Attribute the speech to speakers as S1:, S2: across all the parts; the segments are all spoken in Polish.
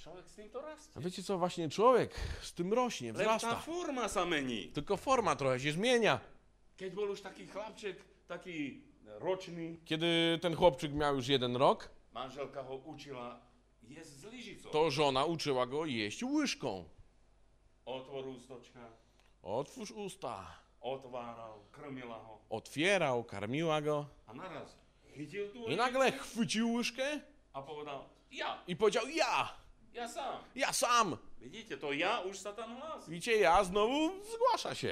S1: Človek s týmto rastie.
S2: A wiecie co, właśnie człowiek z tym rośnie,
S1: Len tá
S2: wzrasta.
S1: forma sa mení.
S2: Tylko forma trochę się zmienia.
S1: Keď bol už taký chlapček, taký ročný,
S2: Kiedy ten chłopczyk miał już 1 rok,
S1: manželka ho učila jesť z lyžicou.
S2: to żona uczyła go jeść łyżką.
S1: Otvor ústočka,
S2: Otwórz usta.
S1: otváral, krmila ho.
S2: Otwierał, karmiła go.
S1: A naraz chytil tú
S2: I nagle chwycił łyżkę
S1: a povedal, ja
S2: i powiedział:
S1: sám.
S2: ja sam.
S1: Vidíte, to ja už sa tam hlási.
S2: Widzicie, ja znowu zgłasza się.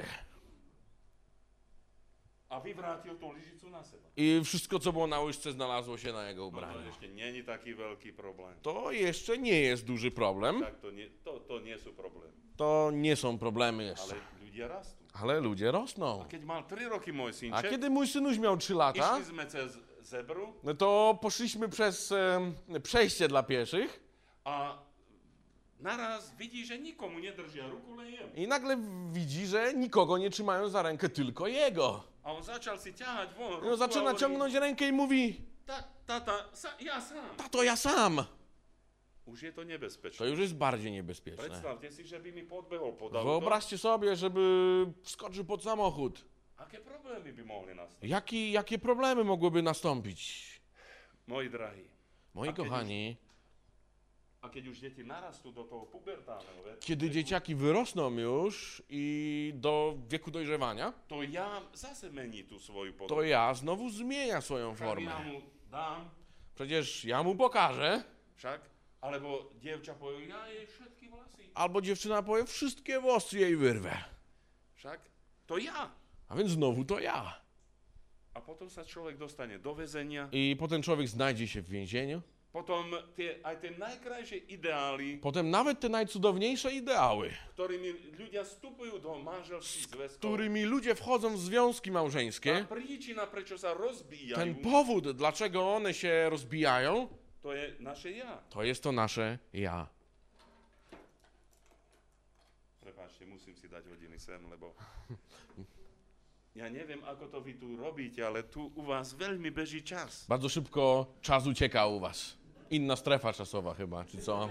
S1: A vyvrátil tú lyžicu na seba.
S2: I wszystko, co było na łyżce, znalazło się na jego
S1: No to
S2: ubraniu.
S1: ešte není taký veľký problém.
S2: To jeszcze nie jest duży problem.
S1: Tak to nie sú problémy.
S2: To nie są problemy
S1: Ale
S2: jeszcze.
S1: ľudia rastú.
S2: Ale ludzie rosną.
S1: A keď mal 3 roky môj
S2: A
S1: synček,
S2: kiedy mój synuś miał 3 lata,
S1: išli sme cez zebru
S2: no to poszliśmy przez przejście dla pieszych
S1: a naraz vidí, že nikomu nedržia ruku, len jemu.
S2: i nagle widzi, że nikogo nie trzymają za rękę, tylko jego.
S1: A on začal si ťahať von ruku
S2: No, zaczyna
S1: a hovorí,
S2: ciągnąć rękę i mówi:
S1: Tata, ja sám.
S2: tato, ja sam.
S1: Už je to nebezpečné.
S2: To już jest bardziej niebezpieczne.
S1: Predstavte si, že by mi podbehol pod auto.
S2: Wyobraźcie sobie, żeby wskoczył pod samochód.
S1: Aké problémy by mohli nastať?
S2: Jakie problemy mogłyby nastąpić?
S1: Moji drahí.
S2: Moi kochani,
S1: A keď už deti narastú do toho pubertálneho veku,
S2: kiedy dzieciaki wyrosną już i do wieku dojrzewania,
S1: to ja zase mení tú svoju
S2: to
S1: podobu.
S2: ja znowu zmienia swoją
S1: Tak ja
S2: formę.
S1: mu dám,
S2: Przecież ja mu pokażę,
S1: však, alebo dievča povie, ja jej všetky vlasy.
S2: albo dziewczyna powie: wszystkie włosy jej wyrwę.
S1: Však, to ja.
S2: A więc znowu to ja.
S1: A potom sa človek dostane do väzenia,
S2: I potem człowiek znajdzie się w więzieniu.
S1: potom aj tie najkrajšie ideály,
S2: Potem nawet te najcudowniejsze ideały,
S1: ktorými ľudia vstupujú do manželských zväzkov,
S2: którymi ludzie wchodzą w związki
S1: tá
S2: małżeńskie,
S1: príčina, prečo sa rozbijajú,
S2: ten powód, dlaczego one się rozbijają,
S1: to je naše ja.
S2: to jest to nasze ja.
S1: Prepáčte, musím si dať hodiny sem, lebo ja neviem, ako to vy tu robíte, ale tu u vás veľmi beží čas.
S2: Bardzo szybko czas ucieka u was. Inna strefa czasowa chyba, czy co?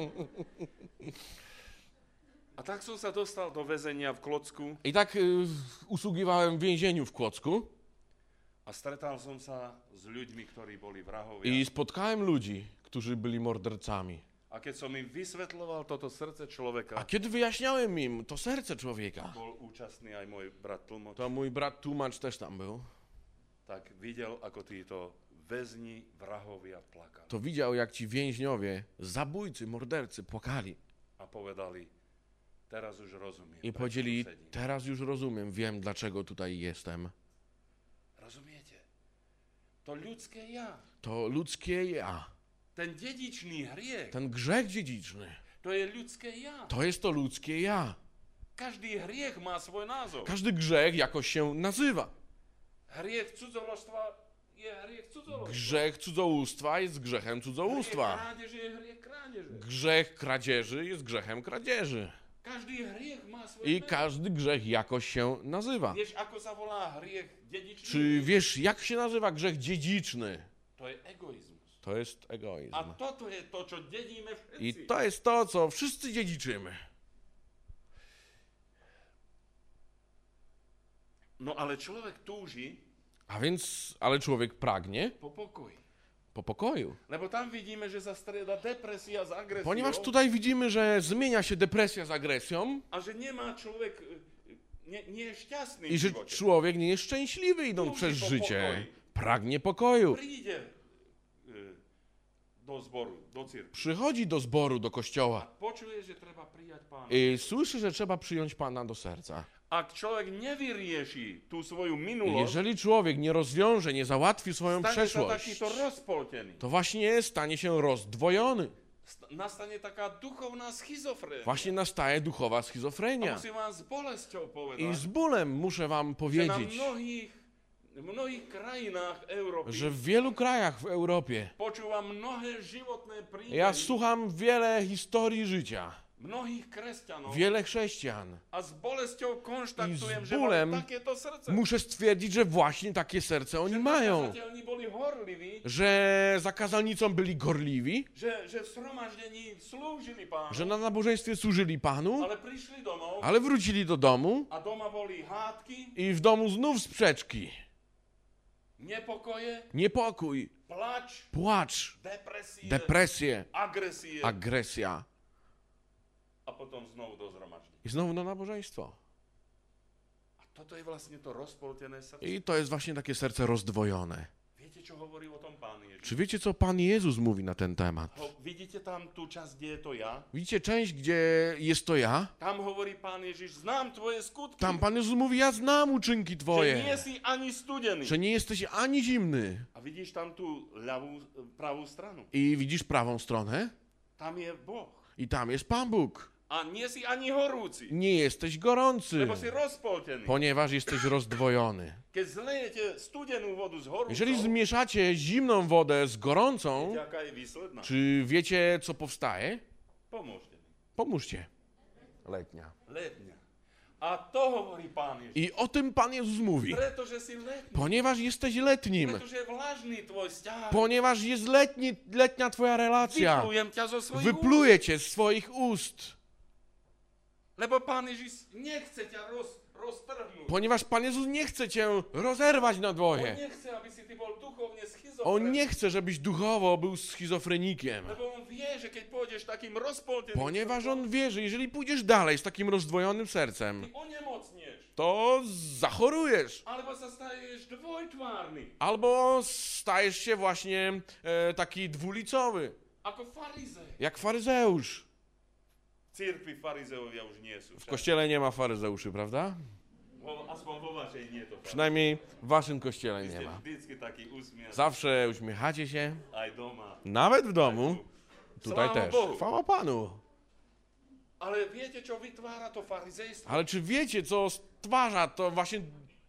S1: A tak som sa dostal do väzenia v Klocku
S2: I tak usługiwałem w więzieniu w Kłodzku
S1: a stretal som sa s ľuďmi, ktorí boli vrahovia.
S2: i spotkałem ludzi, którzy byli mordercami.
S1: A keď som im vysvetľoval toto srdce
S2: A
S1: človeka,
S2: kiedy wyjaśniałem im to serce człowieka,
S1: bol účastný aj môj brat tlmoč,
S2: to mój brat tłumacz też tam był,
S1: tak videl, ako títo väzni, vrahovia plakali.
S2: to widział, jak ci więźniowie, zabójcy, mordercy płakali
S1: A povedali, teraz už rozumiem.
S2: i
S1: prečo
S2: powiedzieli:
S1: tu sedím.
S2: teraz już rozumiem, wiem, dlaczego tutaj jestem.
S1: Rozumiete? To ľudské ja,
S2: To ludzkie ja,
S1: ten dedičný hriech,
S2: ten grzech dziedziczny,
S1: to je ľudské ja.
S2: to jest to ludzkie ja.
S1: Každý hriech má svoj názov.
S2: Każdy grzech jakoś się nazywa.
S1: Hriech cudzoložstva je hriech cudzoložstva.
S2: Grzech cudzołóstwa jest grzechem
S1: Hriech
S2: cudzołóstwa.
S1: krádeže je hriech krádeže.
S2: Grzech kradzieży jest grzechem kradzieży.
S1: Každý hriech má svoje
S2: I
S1: meno.
S2: każdy grzech jakoś się nazywa.
S1: Vieš, ako sa volá hriech dedičný?
S2: Czy wiesz, jak się nazywa grzech dziedziczny?
S1: To je egoizmus.
S2: To jest egoizm.
S1: A toto je to, čo dedíme všetci.
S2: I to jest to, co wszyscy dziedziczymy.
S1: No ale človek túži
S2: A więc, ale człowiek pragnie
S1: po pokoji.
S2: po pokoju.
S1: Lebo tam vidíme, že sa strieda depresia s agresiou.
S2: Ponieważ tutaj widzimy, że zmienia się depresja z agresją
S1: A že nemá človek, nie je šťastný
S2: i
S1: v
S2: że
S1: živote.
S2: człowiek nie jest szczęśliwy idąc przez życie. Pragnie pokoju.
S1: Príde do zboru, do cirkvi.
S2: Przychodzi do zboru, do kościoła
S1: Počuje, že treba prijať Pána.
S2: i słyszy, że trzeba przyjąć Pana do serca.
S1: Ak človek nevyrieši tú svoju
S2: I
S1: minulosť,
S2: jeżeli człowiek nie rozwiąże, nie załatwi swoją
S1: stane sa
S2: przeszłość,
S1: takýto rozpoltený.
S2: to właśnie stanie się rozdwojony.
S1: Nastane taká duchovná schizofrénia.
S2: Właśnie nastaje duchowa
S1: A
S2: schizofrenia.
S1: musím vám s bolesťou
S2: I
S1: povedať,
S2: z bólem muszę wam
S1: že na
S2: powiedzieć,
S1: mnohých krajinách Európy
S2: że w wielu krajach w Europie
S1: počúvam mnohé životné príbehy
S2: ja słucham wiele historii życia
S1: mnohých kresťanov
S2: wiele chrześcijan.
S1: a s bolesťou
S2: I
S1: konštatujem,
S2: z
S1: že
S2: bólem
S1: majú takéto srdce.
S2: Muszę stwierdzić, że właśnie takie serce oni
S1: Že
S2: mają.
S1: nakazateľní boli horliví,
S2: Że za kazalnicą byli gorliwi,
S1: že v shromaždení slúžili Pánu,
S2: że na nabożeństwie służyli Panu,
S1: ale prišli domov
S2: ale wrócili do domu
S1: a doma boli hádky,
S2: i w domu znów sprzeczki,
S1: nepokoje,
S2: niepokój,
S1: plač,
S2: płacz,
S1: depresie,
S2: depresje,
S1: agresie
S2: agresja
S1: a potom znovu do zhromaždenia.
S2: i znowu na nabożeństwo.
S1: A toto je vlastne to rozpoltené srdce.
S2: I to jest właśnie takie serce rozdwojone.
S1: Viete, čo hovorí o tom Pán Ježiš?
S2: Czy wiecie, co Pan Jezus mówi na ten temat?
S1: Vidíte tam tú časť, kde je to ja?
S2: Widzicie część, gdzie jest to ja?
S1: Tam hovorí Pán Ježiš, znám tvoje skutky,
S2: Tam Pan Jezus mówi, ja znam uczynki
S1: že nie
S2: Twoje,
S1: si ani studený.
S2: że nie jesteś ani zimny.
S1: A vidíš tam tú ľavú, pravú stranu?
S2: I widzisz prawą stronę?
S1: Tam je Boh.
S2: I tam jest Pan Bóg.
S1: A nie si ani horúci,
S2: Nie jesteś gorący,
S1: lebo si rozpoltený.
S2: ponieważ jesteś rozdwojony.
S1: Keď zlejete studenú vodu z horúcou,
S2: Jeżeli zmieszacie zimną wodę z gorącą,
S1: viete, aká je výsledná?
S2: czy wiecie, co powstaje?
S1: Pomôžte mi.
S2: Pomóżcie. Letnia.
S1: Letňa. A to hovorí Pán Ježiš.
S2: I o tym Pan Jezus mówi.
S1: Pretože si letný.
S2: Ponieważ jesteś letnim,
S1: Pretože je vlažný tvoj vzťah.
S2: ponieważ jest letnia twoja relacja,
S1: Vyplujem ťa zo svojich úst.
S2: wypluje cię z swoich ust.
S1: Lebo Pán Ježiš nechce ťa roztrhnúť.
S2: Ponieważ Pan Jezus nie chce cię rozerwać na
S1: On
S2: dwoje.
S1: nechce, aby si ty bol duchovne
S2: On
S1: schizofrenický.
S2: nie chce, żebyś duchowo był schizofrenikiem.
S1: Lebo on vie, že keď pôjdeš takým rozpolteným
S2: Ponieważ
S1: srdcom,
S2: on wie, że jeżeli pójdziesz dalej z takim rozdwojonym
S1: ty
S2: sercem,
S1: onemocnieš.
S2: to zachorujesz.
S1: Alebo sa staješ dvojtvárny.
S2: Albo stajesz się właśnie taki dwulicowy,
S1: Ako farizej.
S2: jak faryzeusz.
S1: V cirkvi farizeovia už nie sú.
S2: W kościele nie ma faryzeuszy, prawda?
S1: Aspoň vo vašej nie to fakt.
S2: Przynajmniej w waszym kościele
S1: Vy
S2: nie
S1: ste
S2: ma.
S1: vždycky taký úsmiech.
S2: Zawsze uśmiechacie się,
S1: Aj doma.
S2: nawet w domu, tutaj
S1: Sláva
S2: też.
S1: Bohu.
S2: Chwała Panu.
S1: Ale viete, čo vytvára to farizejstvo?
S2: Ale czy wiecie, co stwarza to właśnie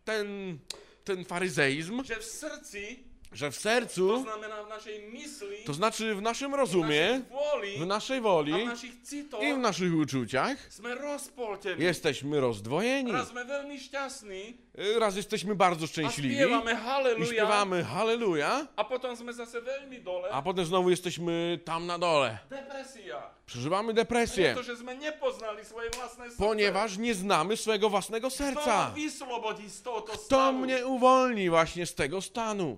S2: ten faryzeizm?
S1: Že v srdci,
S2: Że w
S1: to
S2: sercu,
S1: znamená v našej mysli,
S2: to znaczy w naszym
S1: v
S2: rozumie,
S1: našej vôli
S2: w naszej
S1: a
S2: woli
S1: v našich citoch
S2: i w naszych uczuciach
S1: sme rozpoltení.
S2: jesteśmy rozdwojeni.
S1: Raz sme veľmi šťastní
S2: Raz jesteśmy bardzo
S1: a
S2: szczęśliwi
S1: spievame
S2: i
S1: haleluja
S2: śpiewamy halleluja,
S1: a potom sme zase veľmi dole.
S2: a potem znowu jesteśmy tam na dole.
S1: Depresia.
S2: Przeżywamy depresję,
S1: Pretože sme nepoznali svoje vlastné srdce.
S2: ponieważ nie znamy swojego własnego
S1: Kto ma
S2: serca.
S1: vyslobodí z tohoto
S2: Kto
S1: stavu?
S2: mnie uwolni właśnie z tego stanu?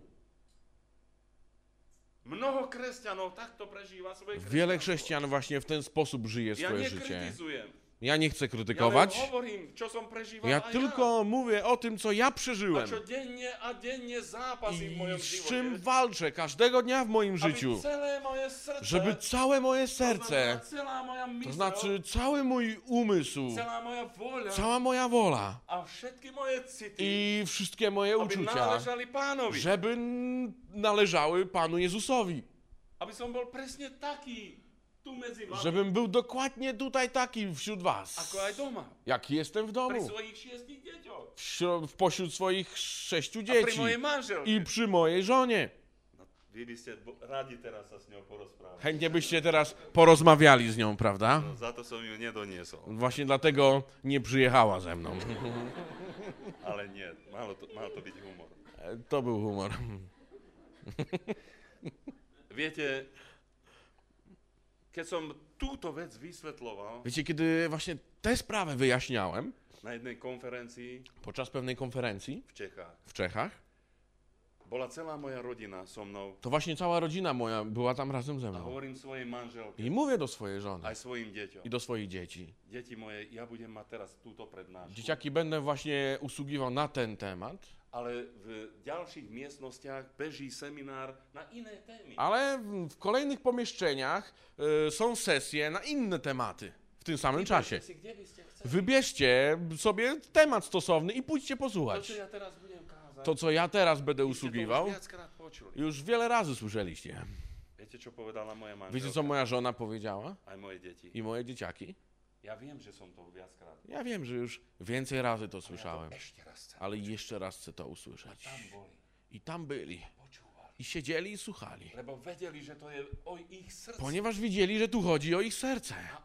S1: Mnoho kresťanov takto prežíva svoje
S2: Wiele
S1: kresťanstvo.
S2: chrześcijan właśnie w ten sposób żyje
S1: Ja
S2: swoje życie.
S1: nekritizujem.
S2: Ja nie chcę
S1: Ja len
S2: krytykować.
S1: hovorím, čo som prežíval
S2: Ja
S1: aj
S2: tylko mówię o tym, co ja
S1: ja. A
S2: przeżyłem
S1: čo denne a denne zápasím v
S2: i
S1: mojom
S2: z
S1: živote.
S2: czym walczę każdego dnia w moim życiu.
S1: Aby celé moje srdce,
S2: Żeby całe moje
S1: to znamená
S2: serce,
S1: celá moja mysl,
S2: to znaczy cały mój umysł,
S1: celá moja voľa
S2: cała moja wola
S1: a všetky moje city,
S2: i wszystkie moje
S1: aby
S2: uczucia,
S1: náležali Pánovi.
S2: żeby należały Panu Jezusowi.
S1: Aby som bol presne taký tu medzi vami,
S2: Żebym był dokładnie tutaj taki wśród was,
S1: ako aj doma.
S2: jaki jestem w
S1: Pri
S2: domu,
S1: svojich 6 deťoch.
S2: pośród swoich 6
S1: A pri
S2: dzieci
S1: mojej manželke.
S2: i przy mojej żonie.
S1: No, vy by ste radi teraz sa s ňou porozprávali.
S2: Chętnie byście teraz porozmawiali z nią, prawda?
S1: No, za to som ju nedoniesol.
S2: Właśnie dlatego nie przyjechała ze mną.
S1: Ale nie, mal to byť humor.
S2: To był humor.
S1: Viete, keď som túto vec vysvetľoval
S2: Wiecie, kiedy właśnie tę sprawę wyjaśniałem
S1: na jednej konferencii
S2: podczas pewnej konferencji
S1: v Čechách,
S2: w Czechach,
S1: bola celá moja rodina so mnou
S2: to właśnie cała rodzina moja była tam razem ze
S1: a
S2: mną.
S1: hovorím svojej manželke
S2: I mówię do swojej żony
S1: aj svojim deťom.
S2: i do swoich dzieci.
S1: Deti moje, ja budem mať teraz túto prednášku,
S2: Dzieciaki, będę właśnie usługiwał na ten temat,
S1: ale v ďalších miestnostiach beží seminár na iné témy.
S2: ale w kolejnych pomieszczeniach są sesje na inne tematy w tym samym czasie.
S1: Si, kde by ste chceli?
S2: Wybierzcie sobie temat stosowny i pójdźcie
S1: To,
S2: posłuchać.
S1: čo ja teraz budem kázať,
S2: To, co ja teraz będę
S1: vy ste to už
S2: usługiwał,
S1: viackrát počuli.
S2: już wiele razy słyszeliście.
S1: Viete, čo povedala moja
S2: Wiecie,
S1: manželka?
S2: co moja żona powiedziała?
S1: Aj moje deti.
S2: I moje dzieciaki?
S1: Ja viem, že som to viackrát.
S2: Ja wiem, że już więcej razy to
S1: Ja
S2: słyszałem,
S1: to ešte raz chcem.
S2: ale jeszcze raz chcę to usłyszeć.
S1: Tam boli,
S2: I tam byli.
S1: počúvali.
S2: I siedzieli i słuchali.
S1: Lebo vedeli, že to je o ich srdci
S2: Ponieważ widzieli, że tu chodzi o ich serce.
S1: a o mojom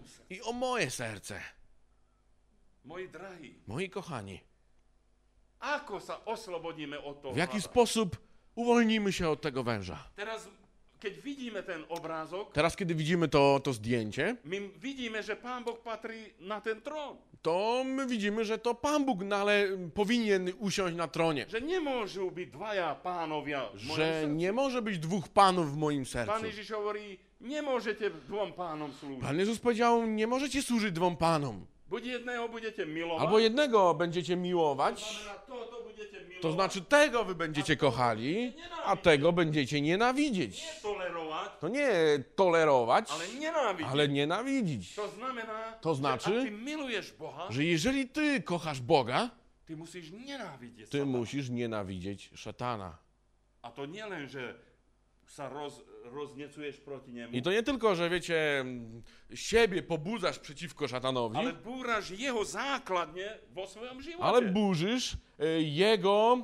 S1: srdce.
S2: i o moje serce.
S1: Moji drahí,
S2: Moi kochani,
S1: ako sa oslobodíme od toho
S2: w jaki
S1: hada?
S2: sposób uwolnimy się od tego węża?
S1: Teraz, keď vidíme ten obrázok,
S2: Teraz, kiedy widzimy to zdjęcie,
S1: my vidíme, že Pán Boh patrí na ten trón.
S2: to my widzimy, że to Pan Bóg powinien usiąść na tronie.
S1: Že nemôžu byť dvaja pánovia v mojom
S2: Że
S1: srdci.
S2: nie może być dwóch panów w moim
S1: Pán
S2: sercu.
S1: Ježiš hovorí, nemôžete dvom pánom slúžiť.
S2: Pan Jezus powiedział, nie możecie służyć dwom panom.
S1: Buď jedného budete milovať,
S2: Albo jednego będziecie miłować,
S1: znamená, to budete milovať,
S2: to znaczy tego wy będziecie kochali, a tego będziecie nienawidzieć.
S1: nie tolerovať,
S2: To nie tolerować,
S1: ale nenávidieť.
S2: ale nienawidzić.
S1: To znamená,
S2: To znaczy,
S1: že ak ty miluješ Boha,
S2: Że jeżeli ty kochasz Boga,
S1: ty musíš nenávidieť
S2: ty
S1: Satana.
S2: musisz nienawidzieć szatana.
S1: A to nie len, že sa roznecuješ proti nemu,
S2: I to nie tylko, że wiecie, siebie pobudzasz przeciwko szatanowi,
S1: ale búraš jeho základne vo svojom živote.
S2: ale burzysz jego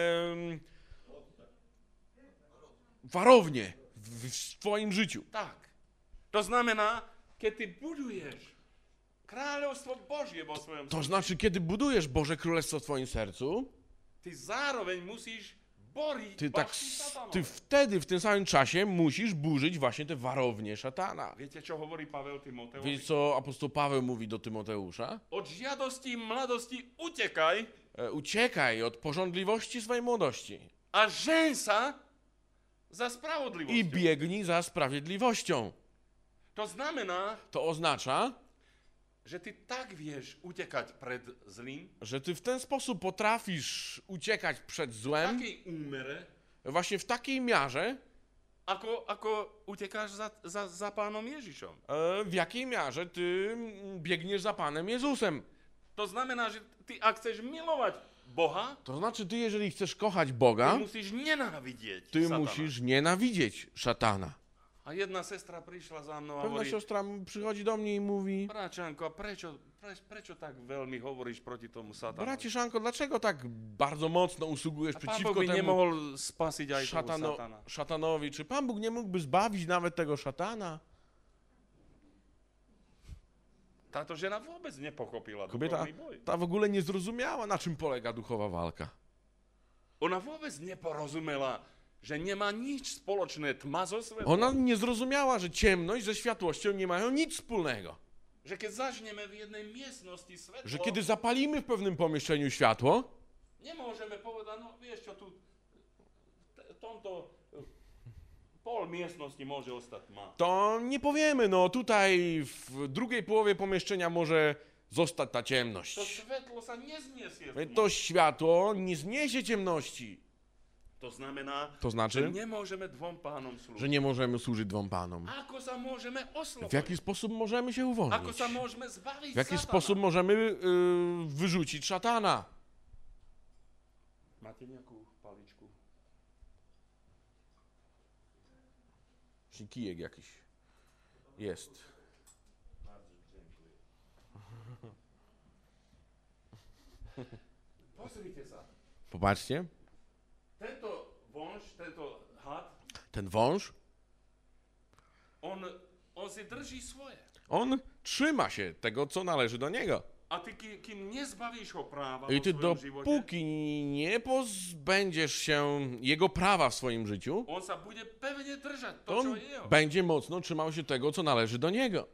S2: warownię w swoim życiu.
S1: Tak. To znamená, keď ty buduješ kráľovstvo Božie vo svojom
S2: To
S1: srdci,
S2: znaczy, kiedy budujesz Boże Królestwo w swoim sercu,
S1: ty zároveň musíš boriť
S2: ty
S1: ty
S2: wtedy, w tym samym czasie musisz burzyć właśnie te warownie szatana.
S1: Viete, čo hovorí Pavel Timoteovi?
S2: Wiecie, co apostoł Paweł mówi do Tymoteusza?
S1: Od žiadosti mladosti utekaj
S2: Uciekaj od pożądliwości swojej młodości
S1: a žeň sa za
S2: i
S1: spravodlivosťou.
S2: biegnij za sprawiedliwością.
S1: To znamená,
S2: To oznacza,
S1: že ty tak vieš utekať pred zlým,
S2: że ty w ten sposób potrafisz uciekać przed
S1: v
S2: złem,
S1: takej úmere,
S2: właśnie w takiej miarze,
S1: ako utekáš za Pánom Ježišom.
S2: w jakiej miarze ty biegniesz za Panem Jezusem.
S1: To znamená, že ty, ak chceš milovať Boha,
S2: To znaczy, ty jeżeli chcesz kochać
S1: ty
S2: Boga,
S1: musíš nenávidieť
S2: ty
S1: Satana.
S2: musisz nienawidzieć szatana.
S1: A jedna sestra prišla za mnou a
S2: Pewna
S1: hovorí,
S2: siostra przychodzi do mnie i mówi:
S1: Bračanko, prečo tak veľmi hovoríš proti tomu Satanu?
S2: bracie Szanko, dlaczego tak bardzo mocno usługujesz
S1: A Pán
S2: przeciwko
S1: Boh by
S2: temu
S1: nemohol spasiť aj toho Satana.
S2: szatanowi? Czy Pan Bóg nie mógłby zbawić nawet tego szatana?
S1: Táto žena vôbec nepochopila
S2: Kobieta
S1: duchovný boj.
S2: ta w ogóle nie zrozumiała, na czym polega duchowa walka.
S1: Ona vôbec neporozumela, že nemá nič spoločné tma so svetlom.
S2: Ona nie zrozumiała, że ciemność ze światłością nie mają nic wspólnego.
S1: Že keď zažneme v jednej miestnosti svetlo,
S2: Że kiedy zapalimy w pewnym pomieszczeniu światło,
S1: nemôžeme povedať, no vieš čo, tu tomto pol miestnosti môže ostať tma.
S2: to nie powiemy, no tutaj w drugiej połowie pomieszczenia może zostać ta ciemność.
S1: To svetlo sa nezniesie.
S2: To światło nie zniesie ciemności.
S1: To znamená,
S2: To
S1: že
S2: znaczy,
S1: nemôžeme dvom pánom
S2: że
S1: slúžiť.
S2: nie możemy służyć dwom panom.
S1: Ako sa môžeme
S2: W
S1: oslobodiť?
S2: jaki sposób możemy się
S1: Ako
S2: uwolnić?
S1: sa môžeme zbaviť
S2: W jaki
S1: Satana?
S2: sposób możemy wyrzucić szatana?
S1: Máte nejakú paličku?
S2: Czy kijek jakiś jest.
S1: Bardzo dziękuję. Pozrite sa.
S2: Popatrzcie,
S1: Tento vonš, tento had,
S2: ten wąż,
S1: on si drží svoje.
S2: on trzyma się tego, co należy do niego.
S1: A ty, kým nezbavíš ho práva
S2: I
S1: vo
S2: ty
S1: svojom živote,
S2: dopóki nie pozbędziesz się jego prawa w swoim życiu,
S1: on sa bude pevne držať
S2: to
S1: to, čo
S2: on
S1: je jeho.
S2: będzie mocno trzymał się tego, co należy do niego.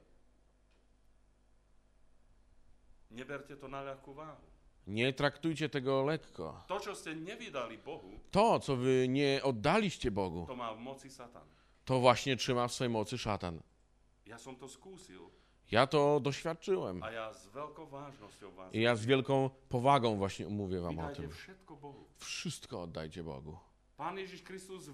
S1: Neberte to na ľahkú váhu.
S2: Nie traktujcie tego lekko.
S1: To, čo ste nevydali Bohu,
S2: To, co wy nie oddaliście Bogu,
S1: to má v moci Satan.
S2: to właśnie trzyma w swojej mocy szatan.
S1: Ja som to skúsil
S2: Ja to doświadczyłem.
S1: a ja s veľkou vážnosťou vás
S2: I ja z wielką powagą właśnie mówię wam o
S1: vydajte
S2: tym.
S1: všetko Bohu.
S2: Wszystko oddajcie Bogu.
S1: Pán Ježiš Kristus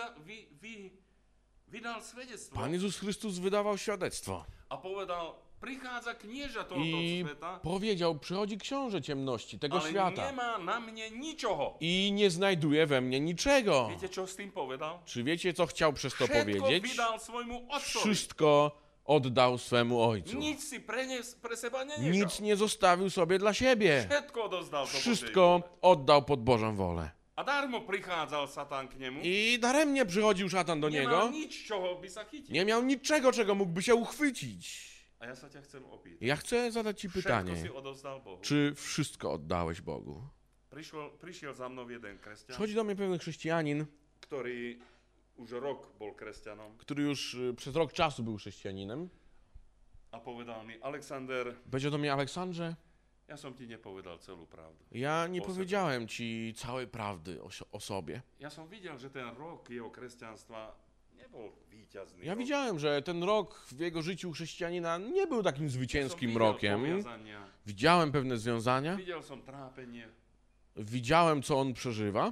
S1: vydal svedectvo
S2: Pan Jezus Chrystus wydawał świadectwo
S1: a povedal, prichádza knieža tohoto
S2: i
S1: sveta,
S2: powiedział, przychodzi książę ciemności tego
S1: ale
S2: świata
S1: nemá na mne ničoho.
S2: i nie znajduje we mnie niczego.
S1: Viete, čo s tým povedal?
S2: Czy wiecie, co chciał przez to
S1: Všetko
S2: powiedzieć?
S1: vydal svojmu otcovi.
S2: Wszystko oddał swemu ojcu.
S1: Nic si pre seba nenechal.
S2: Nic nie zostawił sobie dla siebie.
S1: Všetko odozdal do Božej
S2: Wszystko
S1: vôle.
S2: oddał pod Bożą wolę.
S1: A darmo prichádzal Satan k nemu.
S2: I daremnie przychodził szatan do
S1: Nemal
S2: niego.
S1: nič, čoho by sa chytil.
S2: Nie miał niczego, czego mógłby się uchwycić.
S1: A ja sa ťa chcem opýtať.
S2: Ja chcę zadać ci
S1: Všetko
S2: pytanie,
S1: si odovzdal Bohu.
S2: czy wszystko oddałeś Bogu?
S1: Prišiel za mnou jeden kresťan,
S2: Przychodzi do mnie pewien chrześcijanin,
S1: ktorý už rok bol kresťanom
S2: który już przez rok czasu był chrześcijaninem.
S1: a povedal mi, Alexander,
S2: Powiedział do mnie: Aleksandrze,
S1: ja som ti nepovedal celú pravdu.
S2: ja nie
S1: O sobie.
S2: powiedziałem ci całej prawdy o sobie.
S1: Ja som videl, že ten rok jeho kresťanstva nebol víťazný.
S2: Ja
S1: rok.
S2: widziałem, że ten rok w jego życiu chrześcijanina nie był takim
S1: Ja som
S2: zwycięskim
S1: videl
S2: rokiem.
S1: poviazania,
S2: Widziałem pewne związania,
S1: videl som trápenie,
S2: widziałem, co on przeżywa,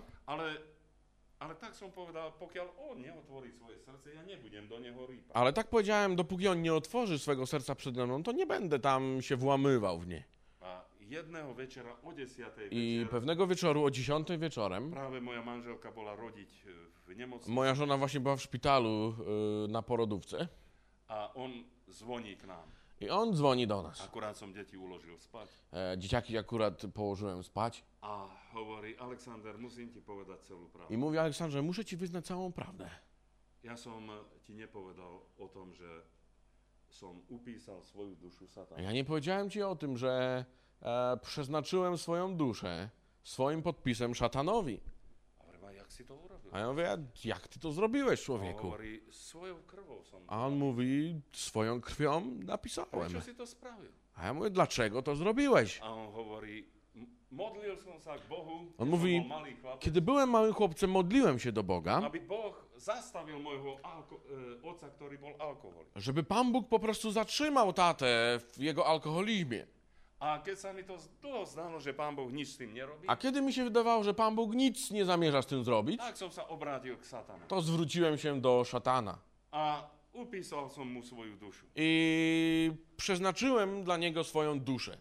S1: ale tak som povedal, pokiaľ on neotvorí svoje srdce, ja nebudem do neho rýpať.
S2: ale tak powiedziałem, dopóki on nie otworzy swego serca przede mną, to nie będę tam się włamywał w nie.
S1: A jedného večera o 10.
S2: I
S1: večer
S2: pewnego wieczoru o 10 wieczorem
S1: práve moja manželka bola rodiť v nemocnici
S2: moja żona właśnie była w szpitalu na porodówce
S1: a on zvoní k nám.
S2: i on dzwoni do nas.
S1: Akurát som deti uložil spať
S2: Dzieciaki akurat położyłem spać
S1: a hovorí, Alexander, musím ti povedať celú pravdu.
S2: i mówi: Aleksandrze, muszę ci wyznać całą prawdę.
S1: Ja som ti nepovedal o tom, že som upísal svoju dušu satanu.
S2: Ja nie powiedziałem ci o tym, że przeznaczyłem swoją duszę swoim podpisem szatanowi.
S1: A hovorím, a jak si to urobil?
S2: A ja mówię: jak ty to zrobiłeś,
S1: A on
S2: człowieku?
S1: hovorí, svojou krvou som to
S2: A on
S1: urobil.
S2: mówi: swoją krwią napisałem.
S1: Prečo si to spravil?
S2: A ja mówię: dlaczego to zrobiłeś?
S1: A on hovorí, modlil som sa k Bohu,
S2: On
S1: keď
S2: mówi,
S1: som bol malý chlapec,
S2: kiedy byłem małym chłopcem, modliłem się do Boga,
S1: aby Boh zastavil môjho otca, ktorý bol alkoholik.
S2: żeby Pan Bóg po prostu zatrzymał tatę w jego alkoholizmie.
S1: A keď sa mi to dlho zdalo, že Pán Boh nič s tým nerobí,
S2: A kiedy mi się wydawało, że Pan Bóg nic nie zamierza z tym zrobić,
S1: tak som sa obrátil k satanu.
S2: to zwróciłem się do szatana.
S1: A upísal som mu svoju dušu.
S2: I przeznaczyłem dla niego swoją duszę.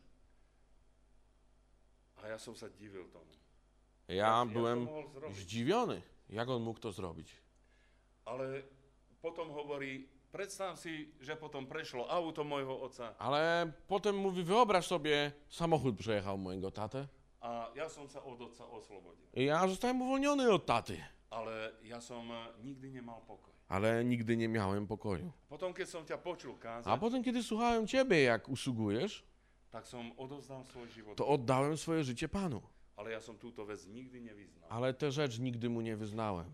S1: A ja som sa divil tomu.
S2: Ja
S1: Jak to
S2: byłem
S1: mohol zrobiť?
S2: zdziwiony, jak on mógł to zrobić.
S1: Ale potom hovorí, predstav si, že potom prešlo auto môjho otca
S2: Ale potem mówi: wyobraź sobie, samochód przejechał mojego tatę
S1: a ja som sa od otca oslobodil.
S2: i ja zostałem uwolniony od taty,
S1: Ale ja som nikdy nemal pokoj.
S2: ale nigdy nie miałem pokoju.
S1: Potom, keď som ťa počul
S2: A
S1: kázať,
S2: potem, kiedy słuchałem ciebie, jak usługujesz,
S1: tak som odovzdal svoj život.
S2: to oddałem swoje życie Panu.
S1: Ale ja som túto vec nikdy nevyznal.
S2: Ale tę rzecz nigdy mu nie wyznałem.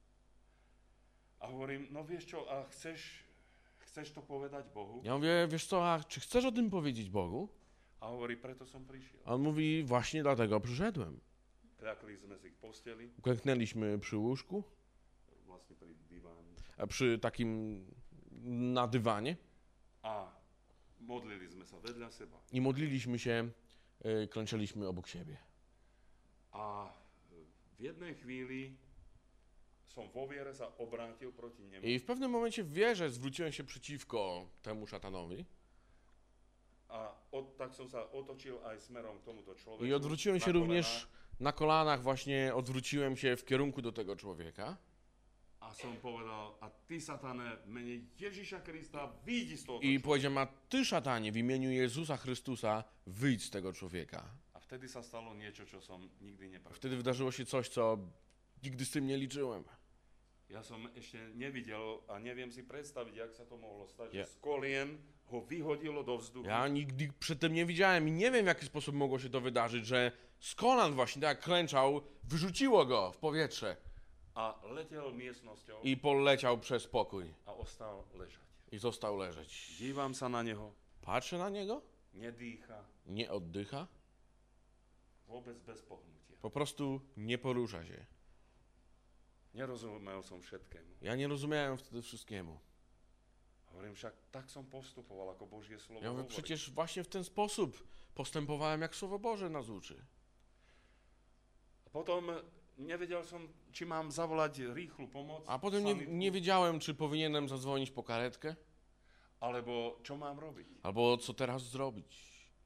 S1: A hovorím, no vieš čo, a chceš to povedať Bohu?
S2: Ja mówię: wiesz co, a czy chcesz o tym powiedzieć Bogu?
S1: A hovorí, preto som prišiel.
S2: A on mówi: właśnie dlatego przyszedłem.
S1: Kľakli sme si k posteli,
S2: Uklęknęliśmy przy łóżku,
S1: vlastne pri diváni.
S2: przy takim na dywanie
S1: A modlili sme sa vedľa seba.
S2: i modliliśmy się, klęczeliśmy obok siebie.
S1: A v jednej chvíli som vo viere sa obrátil proti nemu.
S2: I w pewnym momencie w wierze zwróciłem się przeciwko temu szatanowi
S1: A tak som sa otočil aj smerom k tomuto človeku.
S2: i odwróciłem
S1: na
S2: się również
S1: kolenách
S2: na kolanach, właśnie odwróciłem się w kierunku do tego człowieka
S1: a som povedal, a ty satane, v mene Ježiša Krista, vyjdi z tohoto
S2: i
S1: človeka.
S2: powiedziałem: a ty, szatanie, w imieniu Jezusa Chrystusa, wyjdź z tego człowieka.
S1: A vtedy sa stalo niečo, čo som nikdy nepredstavil.
S2: Wtedy wydarzyło się coś, co nigdy z tym nie liczyłem.
S1: Ja som ešte nevidel a neviem si predstaviť, jak sa to mohlo stať,
S2: Ja-
S1: že z kolien ho vyhodilo do vzduchu.
S2: Ja nigdy przedtem nie widziałem i nie wiem, w jaki sposób mogło się to wydarzyć, że z kolan właśnie, tak jak klęczał, wyrzuciło go w powietrze
S1: A letel miestnosťou
S2: i poleciał przez pokój
S1: a ostal ležať.
S2: i został leżeć.
S1: Dívam sa na neho,
S2: Patrzę na niego,
S1: nedýcha,
S2: nie oddycha,
S1: vôbec bez pohnutia.
S2: po prostu nie porusza się.
S1: Nerozumel som všetkému.
S2: Ja nie rozumiałem wtedy wszystkiemu.
S1: Hovorím však, tak som postupoval, ako Božie slovo
S2: Ja mówię:
S1: hovorí.
S2: przecież właśnie w ten sposób postępowałem, jak Słowo Boże nas uczy.
S1: A potom nevedel som, či mám zavolať rýchlu pomoc,
S2: A potem nie wiedziałem, czy powinienem zadzwonić po karetkę,
S1: alebo čo mám robiť.
S2: albo co teraz zrobić.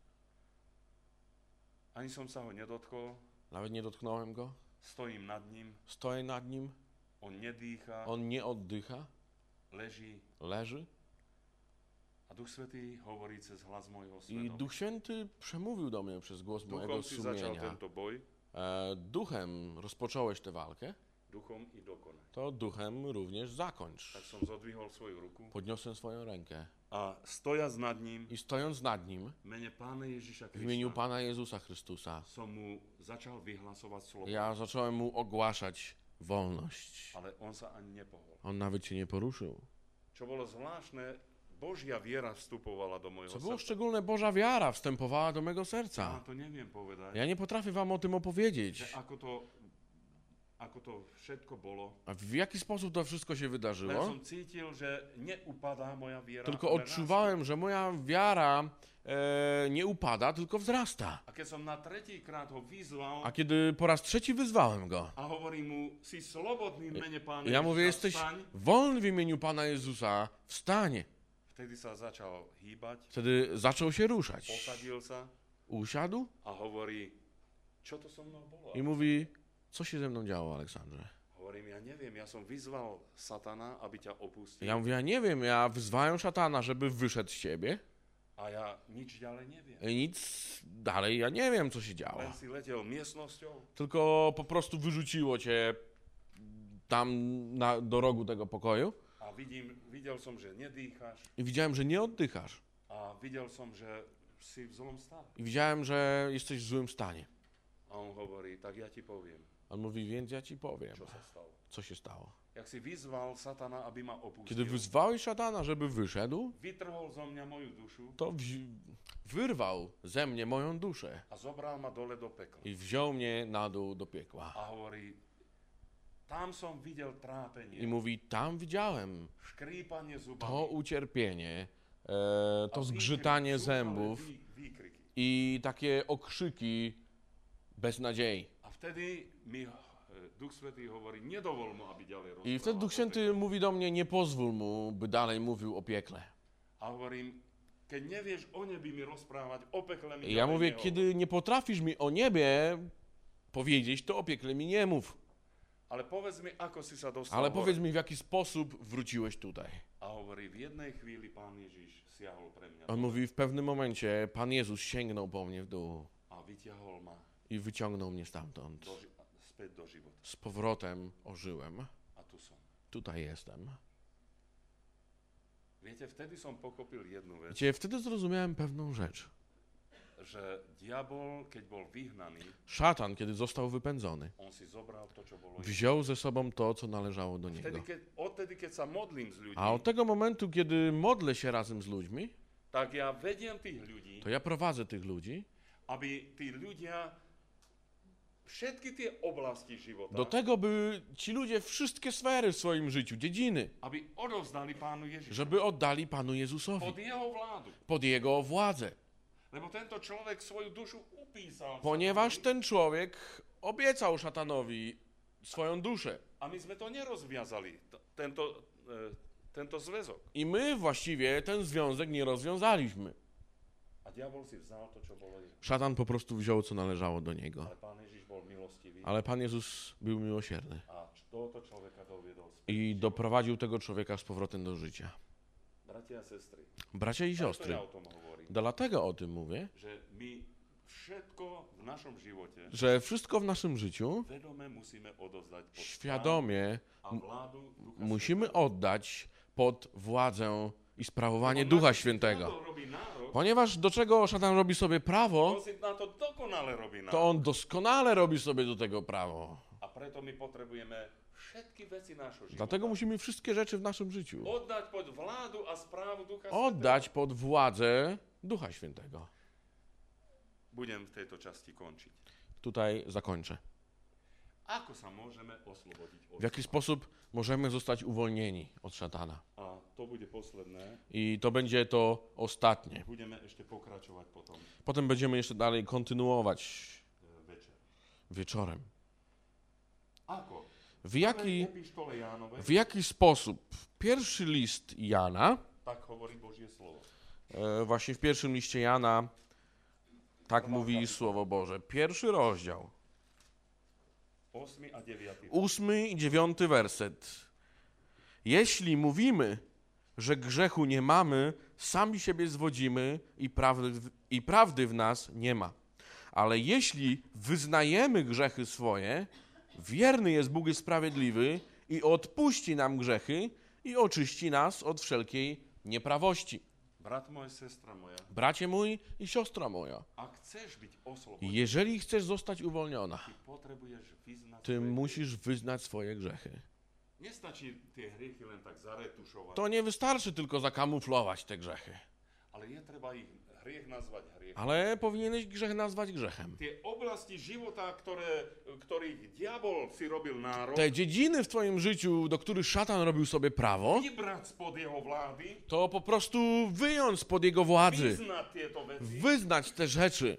S1: Ani som sa ho nedotkol,
S2: Nawet nie dotknąłem go.
S1: stojím nad ním,
S2: Stoję nad nim,
S1: on nedýcha,
S2: on nie oddycha,
S1: leží
S2: leży
S1: a Duch Svätý hovorí cez hlas môjho
S2: i
S1: svedomia.
S2: Duch Święty przemówił do mnie przez głos mojego
S1: Duchom si začal
S2: sumienia.
S1: tento boj,
S2: Duchem rozpocząłeś tę walkę,
S1: duchom i dokonaj.
S2: to duchem również zakończ.
S1: Tak som zodvihol svoju ruku
S2: Podniosłem swoją rękę
S1: a stojac nad ním
S2: i stojąc nad nim,
S1: v mene Pána Ježiša
S2: w imieniu
S1: Krista
S2: Pana Jezusa Chrystusa,
S1: som mu začal vyhlasovať slovo.
S2: ja zacząłem mu ogłaszać wolność.
S1: Ale on sa ani nepohol.
S2: On nawet się nie poruszył.
S1: Čo bolo zvláštne, Božia viera vstupovala do mojho
S2: Co było
S1: srdca.
S2: szczególne, Boża wiara wstępowała do mego
S1: Ja
S2: serca.
S1: to neviem povedať,
S2: Ja nie potrafię wam o tym
S1: že
S2: opowiedzieć.
S1: ako to všetko bolo.
S2: A w jaki sposób to wszystko się
S1: Len
S2: wydarzyło?
S1: som cítil, že neupadá moja viera.
S2: Tylko
S1: ale rastie.
S2: odczuwałem, że moja wiara nie upada, tylko wzrasta.
S1: A keď som na tretíkrát ho vyzval
S2: A kiedy po raz trzeci wyzwałem go,
S1: a hovorím mu, si slobodný v mene Pána
S2: ja mówię,
S1: Ježiša,
S2: jesteś
S1: vstaň.
S2: wolny w imieniu Pana Jezusa, wstań.
S1: Vtedy sa začal hýbať,
S2: Wtedy zaczął się ruszać.
S1: posadil sa
S2: Usiadł
S1: a hovorí, čo to so mnou bolo?
S2: i mówi, co się ze mną działo, Aleksandrze?
S1: Hovorím, ja neviem, ja som vyzval satana, aby ťa opustil.
S2: Ja mówię, ja nie wiem, ja wyzwałem szatana, żeby wyszedł z ciebie
S1: A ja nič ďalej neviem.
S2: i nic dalej, ja nie wiem, co się działo.
S1: Len si letel miestnosťou
S2: Tylko po prostu wyrzuciło cię tam do rogu tego pokoju
S1: a videl som, že nedýcháš
S2: i widziałem, że nie oddychasz.
S1: a videl som, že si v zlom stave.
S2: I widziałem, że jesteś w złym stanie.
S1: A on hovorí, tak ja ti poviem,
S2: On mówi, więc ja ci powiem,
S1: čo sa stalo.
S2: co się stało.
S1: Jak si vyzval satana, aby ma opustil,
S2: Kiedy wyzwałeś szatana, żeby wyszedł,
S1: vytrhol zo mňa moju dušu
S2: to wyrwał ze mnie moją duszę
S1: a zobral ma dole do pekla.
S2: i wziął mnie na dół do piekła.
S1: A hovorí, tam som videl
S2: I
S1: trápenie,
S2: mówi, tam widziałem
S1: škrípanie zubami,
S2: to ucierpienie, to
S1: a
S2: zgrzytanie
S1: zúfalé
S2: zębów
S1: výkriky.
S2: i takie okrzyki bez nadziei.
S1: A vtedy mi Duch Svätý hovorí, nedovol mu, aby ďalej rozprával.
S2: I wtedy Duch Święty mówi do mnie, nie pozwól mu, by dalej mówił o piekle.
S1: A hovorím, keď nevieš o nebi mi rozprávať, o pekle mi
S2: I ja
S1: ďalej
S2: mówię,
S1: nehovor.
S2: kiedy nie potrafisz mi o niebie powiedzieć, to o piekle mi nie mów.
S1: Ale povedz mi, ako si sa dostal
S2: Ale
S1: hore.
S2: powiedz mi, w jaki sposób wróciłeś tutaj.
S1: A hovorí, v jednej chvíli Pán Ježiš siahol pre mňa
S2: On mówi, w pewnym momencie Pan Jezus sięgnął po mnie w dół
S1: a vyťahol ma
S2: i wyciągnął mnie stamtąd.
S1: späť do života.
S2: Z powrotem ożyłem.
S1: A tu som.
S2: Tutaj jestem.
S1: Viete, vtedy som pochopil jednu vec,
S2: Wiecie, wtedy zrozumiałem pewną rzecz.
S1: že diabol, keď bol vyhnaný,
S2: Szatan, kiedy został wypędzony,
S1: on si zobral to, čo bolo jeho.
S2: wziął ze sobą to, co należało do niego.
S1: Odtedy, keď sa modlím s ľuďmi,
S2: A od tego momentu, kiedy modlę się razem z ludźmi,
S1: tak ja vediem tých ľudí,
S2: to ja prowadzę tych ludzi
S1: aby tí ľudia všetky tie oblasti života,
S2: do tego, by ci ludzie wszystkie sfery w swoim życiu, dziedziny,
S1: aby odovzdali Pánu Ježišu
S2: żeby oddali Panu Jezusowi
S1: pod jeho vládu.
S2: pod Jego władzę.
S1: Lebo tento človek svoju dušu upísal.
S2: Ponieważ
S1: satanovi
S2: ten człowiek obiecał szatanowi swoją duszę.
S1: a my sme to nerozviazali, tento zväzok.
S2: I my właściwie ten związek nie rozwiązaliśmy.
S1: A diabol si vzal to, čo bolo jeho.
S2: Szatan po prostu wziął, co należało do niego.
S1: Ale Pán Ježiš bol milostivý
S2: Ale Pan Jezus był miłosierny
S1: a tohoto človeka doviedol späť.
S2: i doprowadził tego człowieka z powrotem do życia.
S1: Bratia a sestry,
S2: Bracia i
S1: preto
S2: siostry,
S1: ja o tom hovorím,
S2: dlatego o tym mówię,
S1: že my všetko v našom živote
S2: że wszystko w naszym życiu
S1: vedome musíme odovzdať pod
S2: świadomie
S1: a vládu Ducha
S2: musimy
S1: Svätého.
S2: oddać pod władzę i sprawowanie
S1: Lebo
S2: Ducha
S1: naš
S2: Świętego.
S1: diabol robí nárok,
S2: Ponieważ do czego szatan robi sobie prawo,
S1: on si na to dokonale robí nárok.
S2: to on doskonale robi sobie do tego prawo.
S1: A preto my potrebujeme všetky veci nášho života
S2: Dlatego musimy wszystkie rzeczy w naszym życiu
S1: oddať pod vládu a správu Ducha
S2: oddać pod władzę Ducha Świętego.
S1: Svätého. Budem v tejto časti končiť.
S2: Tutaj zakończę.
S1: Ako sa môžeme oslobodiť od
S2: W jaki
S1: zła?
S2: sposób możemy zostać uwolnieni od szatana.
S1: A to bude posledné.
S2: I to będzie to ostatnie.
S1: Budeme ešte pokračovať potom
S2: Potem będziemy jeszcze dalej kontynuować
S1: večer.
S2: wieczorem.
S1: Ako?
S2: W
S1: V
S2: jaki,
S1: epištole Jánovej,
S2: w jaki sposób pierwszy list Jana,
S1: tak hovorí Božie slovo.
S2: właśnie w pierwszym liście Jana, tak mówi Słowo Boże, pierwszy rozdział,
S1: 8 a 9.
S2: 8 i 9 werset. Jeśli mówimy, że grzechu nie mamy, sami siebie zwodzimy i prawdy w nas nie ma. Ale jeśli wyznajemy grzechy swoje, Wierny jest Bóg i sprawiedliwy i odpuści nam grzechy i oczyści nas od wszelkiej nieprawości.
S1: Brat môj, sestra moja,
S2: Bracie mój i siostra moja,
S1: ak chceš byť oslobodený,
S2: jeżeli chcesz zostać uwolniona,
S1: ty potrebuješ vyznať
S2: ty
S1: svoje
S2: musisz wyznać swoje grzechy.
S1: hriechy. Nestačí tie hriechy len tak zaretušovať,
S2: To nie wystarczy tylko zakamuflować te grzechy,
S1: ale je treba ich hriech nazvať hriechom.
S2: ale powinieneś grzech nazwać grzechem.
S1: Tie oblasti života, ktorých diabol si robil nárok,
S2: Te dziedziny w twoim życiu, do których szatan robił sobie prawo,
S1: vybrať spod jeho vlády,
S2: to po prostu wyjąć spod jego władzy,
S1: vyznať tieto veci,
S2: wyznać te rzeczy,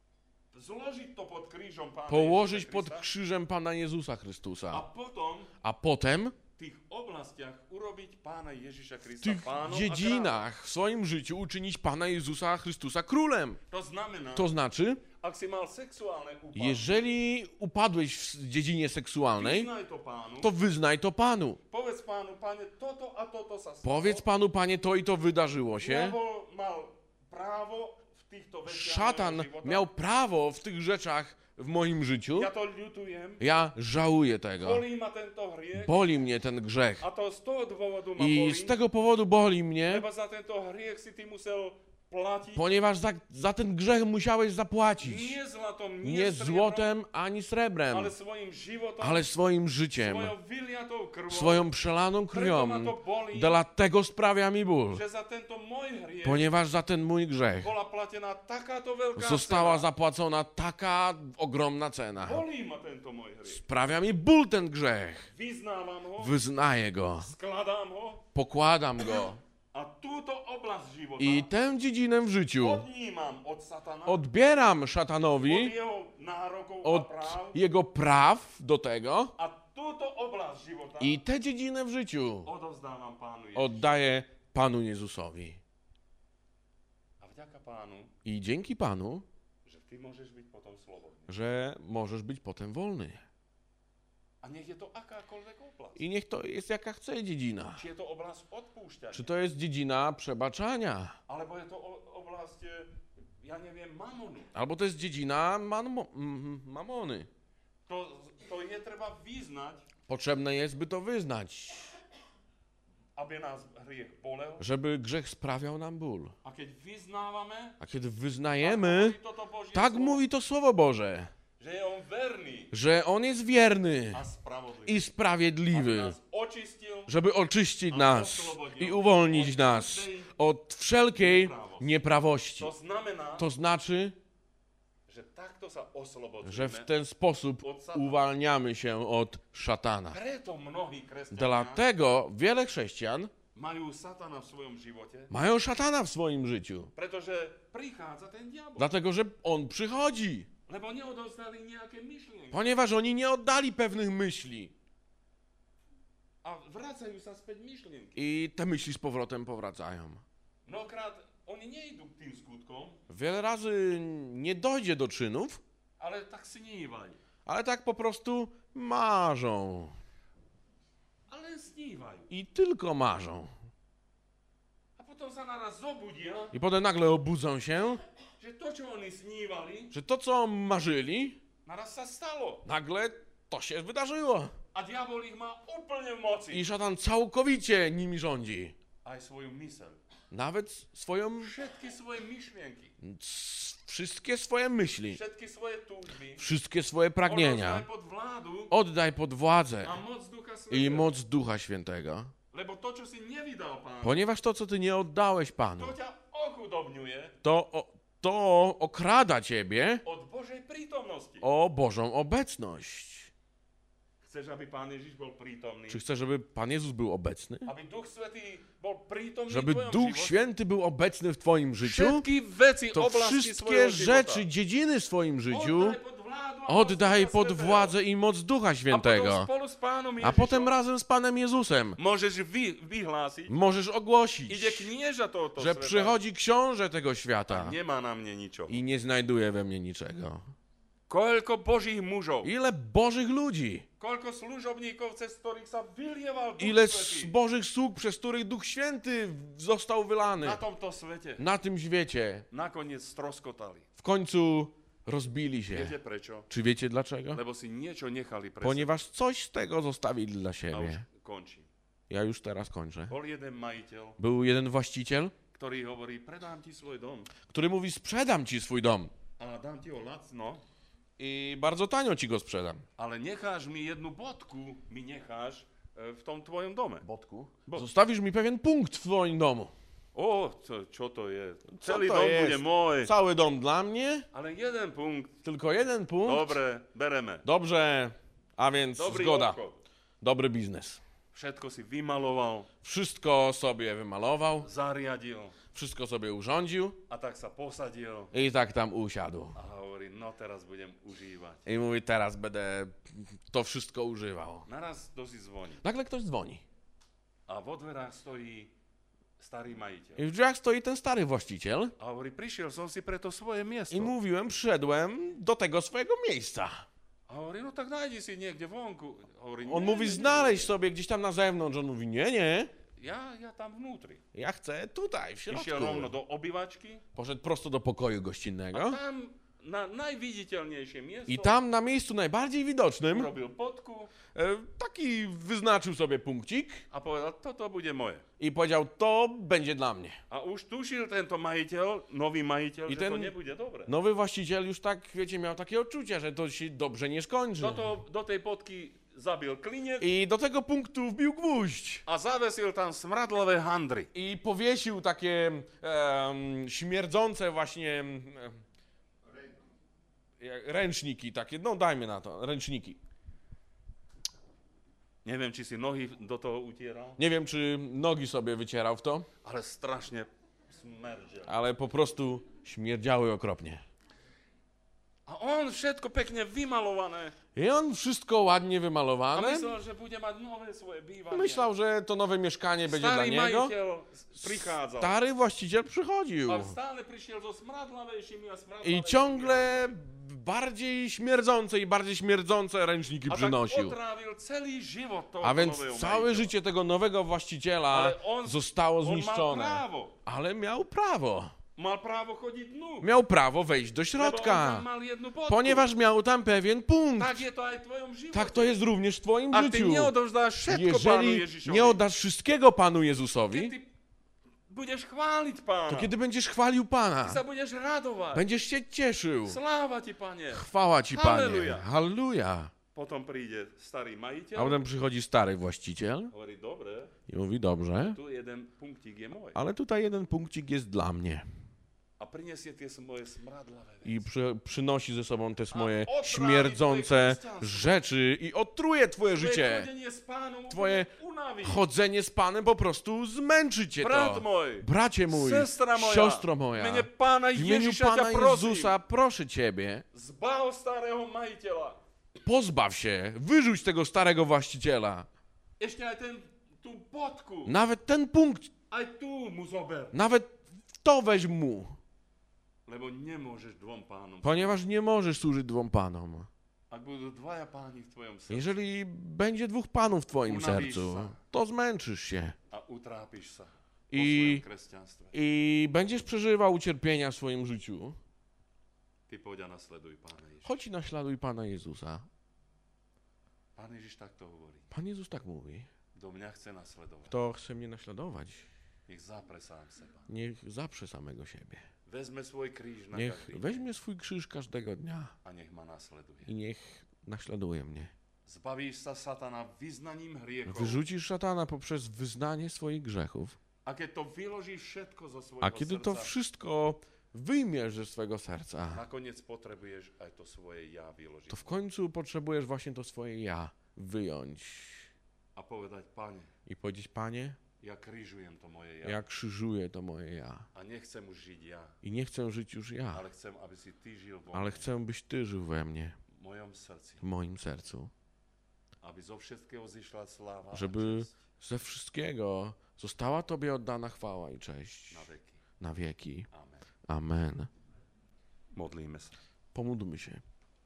S1: zložiť to pod krížom Pána
S2: położyć
S1: Ježiša
S2: pod
S1: Krista
S2: krzyżem Pana Jezusa
S1: a
S2: Chrystusa,
S1: potom
S2: a potem
S1: v tých oblastiach urobiť Pána Ježiša
S2: w
S1: Krista
S2: tych
S1: pánom a kráľom.
S2: dziedzinach w swoim życiu uczynić Pana Jezusa Chrystusa królem.
S1: To znamená,
S2: To znaczy,
S1: ak si mal sexuálne úpadky,
S2: jeżeli upadłeś w dziedzinie seksualnej,
S1: vyznaj to Pánu,
S2: to wyznaj to Panu.
S1: povedz Pánu, Pane, toto a toto sa stalo.
S2: Powiedz Panu, Panie, to i to wydarzyło się.
S1: Diabol mal právo v týchto veciach
S2: Szatan
S1: mojho života.
S2: miał prawo w tych rzeczach w moim życiu.
S1: Ja to ľutujem,
S2: Ja żałuję tego.
S1: bolí ma tento hriech
S2: Boli mnie ten grzech.
S1: a to z toho dôvodu ma
S2: I
S1: bolí,
S2: z tego powodu boli mnie,
S1: lebo za tento hriech si ty musel platiť
S2: ponieważ za ten grzech musiałeś zapłacić.
S1: nie zlatom,
S2: Nie
S1: srebrom,
S2: złotem ani srebrem,
S1: ale svojim životom,
S2: ale swoim życiem,
S1: svojou vyliatou krvou,
S2: swoją przelaną krwią.
S1: Preto ma to bolí,
S2: Dlatego sprawia mi ból,
S1: že za tento môj hriech
S2: ponieważ za ten mój grzech
S1: bola platená takáto veľká
S2: została
S1: cena.
S2: zapłacona taka ogromna cena.
S1: Bolí ma tento môj hriech.
S2: Sprawia mi ból ten grzech.
S1: Vyznávam ho,
S2: Wyznaję go,
S1: skladám ho
S2: pokładam go
S1: a túto oblasť života
S2: i tę dziedzinę w życiu
S1: odnímam od satana,
S2: odbieram
S1: od
S2: szatanowi
S1: jeho nárokov a
S2: od
S1: práv
S2: jego praw do tego
S1: a túto oblasť života
S2: i tę dziedzinę w życiu
S1: odovzdávam Pánu Ježišu.
S2: oddaję Panu Jezusowi.
S1: A vďaka Pánu,
S2: I dzięki Panu,
S1: že ty môžeš byť potom slobodný.
S2: że możesz być potem wolny.
S1: A nech je to akákoľvek oblasť.
S2: I niech to jest jaka chce dziedzina.
S1: Či je to oblasť odpúšťania,
S2: Czy to jest dziedzina przebaczania,
S1: alebo je to oblasť, ja neviem, mamonu.
S2: albo to jest dziedzina mamony.
S1: To je treba vyznať,
S2: Potrzebne jest, by to wyznać,
S1: aby nás hriech bolel.
S2: żeby grzech sprawiał nam ból.
S1: A keď vyznávame,
S2: A kiedy
S1: tak
S2: wyznajemy,
S1: hovorí toto Božie
S2: tak
S1: slovo,
S2: mówi to Słowo Boże,
S1: že je on verný
S2: że On jest wierny
S1: a spravodlivý.
S2: i
S1: Aby
S2: sprawiedliwy,
S1: nás očistil
S2: żeby oczyścić nas i uwolnić nas od wszelkiej nieprawości.
S1: To znamená,
S2: To znaczy,
S1: že takto sa oslobodzíme.
S2: że w ten sposób uwalniamy się od szatana.
S1: Preto mnohí kresťania
S2: Dlatego wiele chrześcijan
S1: majú satana v svojom živote,
S2: mają szatana w swoim życiu.
S1: pretože prichádza ten diabol.
S2: Dlatego, że on przychodzi.
S1: Lebo neodovzdali nejaké myšlienky.
S2: Ponieważ oni nie oddali pewnych myśli.
S1: A vracajú sa späť myšlienky.
S2: I te myśli z powrotem powracają.
S1: Mnohokrát oni nejdú k tým skutkom,
S2: Wiele razy nie dojdzie do czynów,
S1: ale tak snívajú.
S2: ale tak po prostu marzą.
S1: Ale snívajú.
S2: I tylko marzą.
S1: A potom sa naraz zobudia,
S2: I potem nagle obudzą się,
S1: že to, čo oni snívali,
S2: że to, co marzyli,
S1: naraz sa stalo.
S2: nagle to się wydarzyło.
S1: A diabol ich má úplne v moci.
S2: I szatan całkowicie nimi rządzi.
S1: Aj svoju myseľ.
S2: Nawet swoją,
S1: Všetky svoje myšlienky,
S2: wszystkie swoje myśli,
S1: všetky svoje túžby,
S2: wszystkie swoje pragnienia
S1: odovzdaj pod vládu
S2: oddaj pod władzę
S1: a moc Ducha
S2: i
S1: Svätého.
S2: moc Ducha Świętego.
S1: Lebo to, čo si nevydal Pánu,
S2: Ponieważ to, co ty nie oddałeś Panu,
S1: to ťa ochudobňuje
S2: to okrada ciebie
S1: od Božej prítomnosti.
S2: o Bożą obecność.
S1: Chceš, aby Pán Ježiš bol prítomný?
S2: Czy chcesz, żeby Pan Jezus był obecny?
S1: Aby Duch Svätý bol prítomný
S2: Żeby
S1: v tvojom
S2: Duch
S1: živote?
S2: Święty był obecny w twoim życiu?
S1: Všetky veci,
S2: To
S1: oblasti
S2: wszystkie
S1: svojho
S2: rzeczy,
S1: života
S2: dziedziny w swoim życiu
S1: oddaj pod vládu a
S2: oddaj
S1: moc Ducha
S2: pod
S1: Svätého.
S2: władzę i moc Ducha
S1: A potom
S2: Świętego.
S1: spolu s Pánom
S2: A potem
S1: Ježišom
S2: razem z Panem Jezusem
S1: môžeš vyhlásiť,
S2: możesz ogłosić,
S1: ide knieža tohoto
S2: że
S1: sveta
S2: przychodzi książę tego
S1: a
S2: świata
S1: nemá na mne ničo.
S2: i nie znajduje we mnie niczego.
S1: Koľko Božích mužov,
S2: Ile Bożych ludzi,
S1: koľko služobníkov, cez ktorých sa vylieval Duch
S2: ile
S1: Svätý
S2: Bożych sług, przez których Duch Święty został wylany
S1: na tomto svete,
S2: na tym świecie,
S1: nakoniec stroskotali.
S2: w końcu rozbili się.
S1: Viete prečo?
S2: Czy wiecie dlaczego?
S1: Lebo si niečo nechali pre seba.
S2: Ponieważ coś z tego zostawili dla
S1: A už
S2: siebie.
S1: končím.
S2: Ja już teraz kończę.
S1: Bol jeden majiteľ,
S2: Był jeden właściciel,
S1: ktorý hovorí, predám ti svoj dom
S2: który mówi, sprzedam ci swój dom
S1: a dám ti ho lacno,
S2: i bardzo tanio ci go sprzedam.
S1: ale necháš mi jednu bodku, mi necháš v tom tvojom dome.
S2: Bodku?
S1: Bod.
S2: Zostawisz mi pewien punkt w twoim domu.
S1: O, čo to je?
S2: Co
S1: Celý
S2: to
S1: dom
S2: jest?
S1: bude môj.
S2: Cały dom dla mnie,
S1: Ale jeden punkt.
S2: tylko jeden punkt.
S1: Dobre, bereme.
S2: Dobrze, a więc
S1: Dobrý
S2: zgoda.
S1: obchod.
S2: Dobry biznes.
S1: Všetko si vymaloval,
S2: Wszystko sobie wymalował,
S1: zariadil
S2: wszystko sobie urządził
S1: a tak sa posadil
S2: i tak tam usiadł.
S1: a hovorí, no teraz budem užívať.
S2: I mówi, teraz będę to wszystko używał.
S1: Naraz kto si zvoní.
S2: Nagle ktoś dzwoni.
S1: A vo dverách stojí starý majiteľ.
S2: I w drzwiach stoi ten stary właściciel
S1: A hovorí, prišiel som si pre to svoje miesto.
S2: i mówiłem, przyszedłem do tego swojego miejsca.
S1: A hovorí, no tak nájdi si niekde vonku. Hovorí,
S2: On mówi, znaleźć sobie gdzieś tam na zewnątrz. On mówi, nie,
S1: Ja tam vnútri.
S2: ja chcę tutaj, w
S1: Išiel
S2: środku.
S1: rovno do obývačky
S2: Poszedł prosto do pokoju
S1: a
S2: gościnnego
S1: tam na najviditeľnejšie miesto
S2: i tam na miejscu najbardziej widocznym
S1: urobil podku
S2: taki wyznaczył sobie punkcik
S1: a povedal, toto bude moje.
S2: i powiedział, to będzie dla mnie.
S1: A už tušil tento majiteľ, nový majiteľ,
S2: I
S1: že
S2: ten-
S1: to nebude dobre.
S2: Nowy właściciel już tak, wiecie, miał takie odczucia, że to się dobrze nie skończy.
S1: Do tej podky zabil klinec
S2: I do tego punktu wbił gwóźdź.
S1: a zavesil tam smradlavé handry.
S2: I powiesił takie śmierdzące właśnie ręczniki takie, no dajmy na to, ręczniki.
S1: Neviem, či si nohy do toho utieral,
S2: Nie wiem, czy nogi sobie wycierał w to,
S1: ale strašne smerdžel.
S2: ale po prostu śmierdziały okropnie.
S1: A on všetko pekne vymalované.
S2: I on wszystko ładnie
S1: A
S2: wymalowane.
S1: myslel, že bude mať nové svoje bývanie.
S2: Myślał, że to nowe mieszkanie będzie dla
S1: Starý
S2: niego.
S1: majiteľ prichádzal.
S2: Stary właściciel przychodził.
S1: A stále prišiel so smradlavejšími a
S2: I
S1: smradlavejšími.
S2: ciągle bardziej śmierdzące ręczniki
S1: A tak
S2: przynosił.
S1: otrávil celý život toho
S2: A więc
S1: nového
S2: całe
S1: majiteľa.
S2: życie tego nowego właściciela
S1: Ale
S2: zostało
S1: On mal
S2: zniszczone.
S1: právo.
S2: Ale miał prawo.
S1: Mal právo chodiť dnu.
S2: Miał prawo wejść do
S1: Lebo on
S2: środka.
S1: tam mal jednu bodku.
S2: Ponieważ miał tam pewien punkt.
S1: Tak je to aj v tvojom živote.
S2: Tak to jest również w twoim
S1: Ak ty
S2: życiu.
S1: neodovzdáš všetko Pánu
S2: Jeżeli
S1: Ježišovi,
S2: nie oddasz wszystkiego Panu
S1: keď
S2: Jezusowi,
S1: ty budeš chváliť Pána,
S2: to kiedy będziesz chwalił
S1: ty
S2: Pana,
S1: sa budeš radovať.
S2: będziesz się cieszył.
S1: Sláva ti, Pane.
S2: Chwała Ci, Panie.
S1: Halleluja.
S2: Halleluja.
S1: Potom príde starý
S2: A
S1: majiteľ,
S2: potem przychodzi stary właściciel
S1: hovorí, dobre,
S2: i mówi, dobrze,
S1: tu jeden punktík je môj.
S2: ale tutaj jeden punkcik jest dla mnie.
S1: A prinesie tie moje smradlavé veci.
S2: I przynosi ze sobą te moje
S1: odprawi
S2: śmierdzące
S1: twoje chrześcijaństwo.
S2: rzeczy i odtruje twoje
S1: Tvoje
S2: życie.
S1: chodenie s Pánom
S2: Twoje
S1: unaví.
S2: chodzenie z Panem po prostu zmęczy cię
S1: Brat
S2: to.
S1: môj,
S2: Bracie mój,
S1: sestra moja,
S2: siostro
S1: v
S2: moja,
S1: mene Pána
S2: w imieniu
S1: Ježiša
S2: Pana
S1: ťa prosím,
S2: Jezusa proszę Ciebie,
S1: zbav starého majiteľa.
S2: pozbaw się, wyrzuć tego starego właściciela.
S1: Ešte aj tú bodku,
S2: Nawet ten punkt,
S1: aj tu mu zober.
S2: nawet to weź mu,
S1: Lebo nemôžeš dvom pánom.
S2: ponieważ nie możesz służyć dwom panom.
S1: Ak budú dvaja páni v tvojom srdci
S2: Jeżeli będzie dwóch panów w twoim
S1: Unawisz
S2: sercu,
S1: sa.
S2: to zmęczysz się
S1: a utrápiš sa vo
S2: I-
S1: svojom kresťanstve,
S2: i będziesz przeżywał ucierpienia w swoim życiu.
S1: ty poď a nasleduj Pána Ježiša.
S2: Chodź i naśladuj Pana Jezusa.
S1: Pán Ježiš takto hovorí.
S2: Pan Jezus tak mówi.
S1: Kto mňa chce nasledovať,
S2: Kto chce mnie naśladować,
S1: nech zapre sám seba.
S2: niech zaprze samego siebie.
S1: Vezme svoj kríž na
S2: Niech
S1: každý
S2: weźmie swój krzyż każdego dnia
S1: a nech ma nasleduje.
S2: i niech naśladuje mnie.
S1: Zbavíš sa satana vyznaním hriechov.
S2: Wyrzucisz szatana poprzez wyznanie swoich grzechów.
S1: A keď to vyložíš všetko zo svojho
S2: A kiedy to
S1: srdca,
S2: wszystko wyjmiesz ze swego serca,
S1: nakoniec potrebuješ aj to svoje ja vyložiť.
S2: to w końcu potrzebujesz właśnie to swoje ja wyjąć
S1: A povedať, Pane,
S2: i powiedzieć, Panie,
S1: ja križujem to moje ja.
S2: ja krzyżuję to moje ja.
S1: A nechcem už žiť ja,
S2: I nie chcę żyć już ja,
S1: ale chcem, aby si ty žil vo
S2: ale
S1: mne,
S2: chcę, byś Ty żył we mnie,
S1: v mojom srdci.
S2: w moim sercu.
S1: Aby zo všetkého zišla sláva
S2: Żeby
S1: a česť
S2: ze wszystkiego została Tobie oddana chwała i cześć
S1: na veky.
S2: na wieki.
S1: Amen.
S2: Amen.
S1: Modlíme sa.
S2: Pomódlmy się.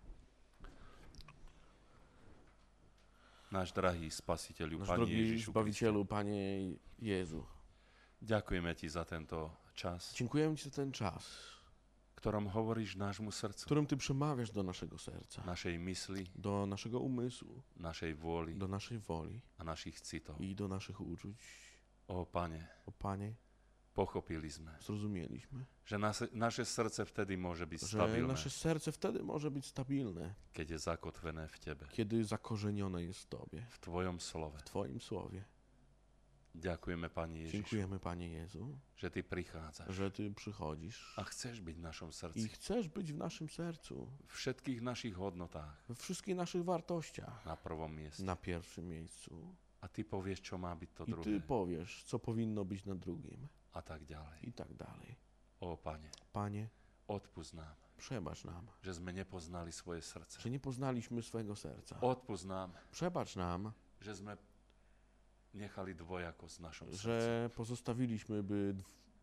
S1: Náš drahý spasiteľu,
S2: Nasz
S1: Pane
S2: drogi
S1: Ježišu
S2: Zbawicielu, Panie Jezu,
S1: Ďakujeme Ti za tento čas,
S2: dziękujemy Ci za ten czas,
S1: ktorom hovoríš nášmu srdcu,
S2: którym Ty przemawiasz do naszego serca,
S1: našej mysli,
S2: do naszego umysłu,
S1: našej vôli
S2: do naszej woli
S1: a našich citov.
S2: i do naszych uczuć.
S1: O Pane,
S2: O Panie,
S1: pochopili sme,
S2: zrozumieliśmy,
S1: že naše srdce vtedy môže byť
S2: że
S1: stabilné,
S2: nasze serce wtedy może być stabilne,
S1: keď je zakotvené v Tebe,
S2: kiedy zakorzenione jest w Tobie,
S1: v Tvojom slove.
S2: w Twoim słowie.
S1: Ďakujeme, Pane Ježišu,
S2: Dziękujemy, Panie Jezu,
S1: že Ty prichádzaš
S2: że Ty przychodzisz
S1: a chceš byť v našom
S2: i
S1: srdci,
S2: chcesz być w naszym sercu,
S1: v všetkých našich hodnotách
S2: we wszystkich naszych wartościach
S1: na prvom mieste.
S2: na pierwszym miejscu.
S1: A Ty povieš, čo má byť to
S2: I Ty
S1: druhé
S2: powiesz, co powinno być na drugim
S1: a tak ďalej.
S2: i tak dalej.
S1: O Pane,
S2: Panie,
S1: odpust nám,
S2: przebacz nam,
S1: že sme nepoznali svoje srdce.
S2: że nie poznaliśmy swojego serca.
S1: Odpust nám,
S2: Przebacz nam,
S1: že sme nechali dvojakosť v našom srdci.
S2: że pozostawiliśmy, by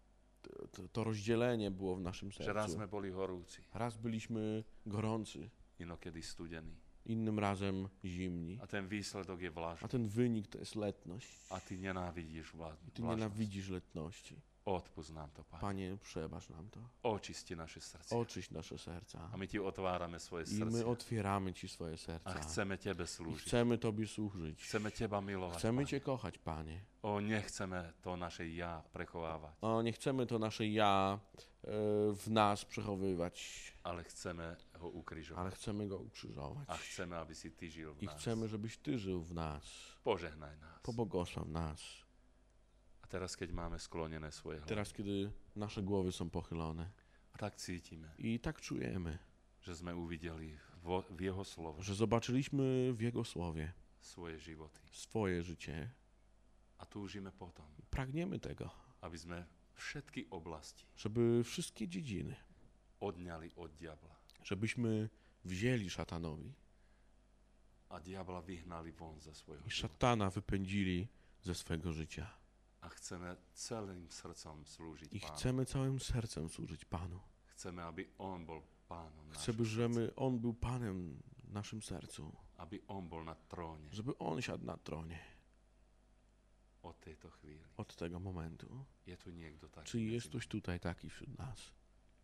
S2: to rozdzielenie było w naszym
S1: Že raz
S2: sercu.
S1: sme boli horúci,
S2: Raz byliśmy gorący,
S1: inokedy studení.
S2: innym razem zimni.
S1: A ten výsledok je
S2: A
S1: vlažný.
S2: ten wynik to jest letność.
S1: A Ty nenávidíš
S2: I Ty
S1: vlažnosť.
S2: nienawidzisz letności.
S1: Odpust nám to, Pane.
S2: Panie, przebacz nam to.
S1: Očisti naše srdce.
S2: Oczyść nasze serca.
S1: A my Ti otvárame svoje
S2: I my
S1: srdce.
S2: otwieramy Ci swoje
S1: A
S2: serca.
S1: chceme Tebe
S2: I
S1: slúžiť.
S2: chcemy Tobie służyć.
S1: Chceme Teba milovať,
S2: Chcemy
S1: Pane.
S2: Cię kochać, Panie.
S1: O, nechceme to naše ja prechovávať,
S2: O, nie chcemy to nasze ja w nas przechowywać,
S1: ale chceme ho ukrižovať.
S2: ale chcemy go ukrzyżować.
S1: A chceme, aby si Ty žil v
S2: I
S1: nás.
S2: chcemy, żebyś Ty żył w nas.
S1: Požehnaj nás.
S2: Pobłogosław nas.
S1: A teraz, keď máme sklonené svoje hlavy,
S2: Teraz, kiedy nasze głowy są pochylone
S1: a tak cítime,
S2: i tak czujemy,
S1: že sme uvideli v Jeho slove
S2: że zobaczyliśmy w Jego Słowie
S1: svoje životy.
S2: swoje życie.
S1: A túžime potom,
S2: Pragniemy tego,
S1: aby sme všetky oblasti
S2: żeby wszystkie dziedziny,
S1: odňali od diabla
S2: żebyśmy wzięli szatanowi
S1: a diabla vyhnali von ze svojho
S2: i
S1: života.
S2: szatana wypędzili ze swego życia.
S1: A chceme celým srdcom slúžiť
S2: I
S1: Pánu.
S2: chcemy całym sercem służyć Panu.
S1: Chceme, aby On bol pánom
S2: Chcemy,
S1: nášho
S2: żeby
S1: srdca.
S2: On był Panem w naszym sercu.
S1: Aby On bol na tróne
S2: Żeby On siadł na tronie
S1: od tejto chvíli.
S2: od tego momentu.
S1: Je tu niekto taký?
S2: Czy jest
S1: medzi
S2: ktoś tutaj taki wśród nas?
S1: nami?